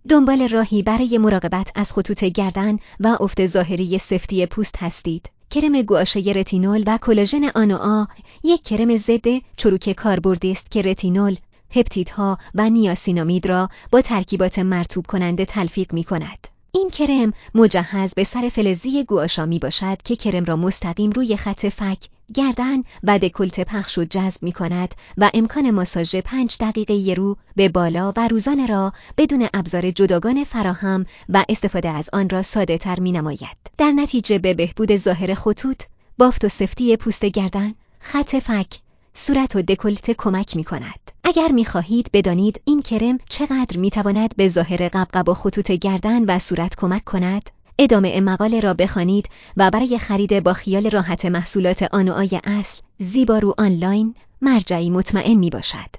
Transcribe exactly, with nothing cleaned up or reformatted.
دنبال راهی برای مراقبت از خطوط گردن و افت ظاهری سفتی پوست هستید. کرم گوآشه رتینول و کلاژن آنوآ یک کرم ضد چروک کاربردی است که رتینول، پپتیدها و نیاسینامید را با ترکیبات مرطوب کننده تلفیق می کند. این کرم مجهز به سر فلزی گوآشا می باشد که کرم را مستقیم روی خط فک، گردن و دکولته پخش و جذب می کند و امکان ماساژ پنج دقیقه رو به بالا و روزانه را بدون ابزار جداگانه فراهم و استفاده از آن را ساده تر می نماید. در نتیجه به بهبود ظاهر خطوط، بافت و سفتی پوست گردن، خط فک، صورت و دکولته کمک می کند. اگر می خواهید بدانید این کرم چقدر می تواند به ظاهر قبقب و خطوط گردن و صورت کمک کند، ادامه مقاله را بخوانید و برای خرید با خیال راحت محصولات آنوآی اصل، زیبارو آنلاین مرجعی مطمئن می باشد.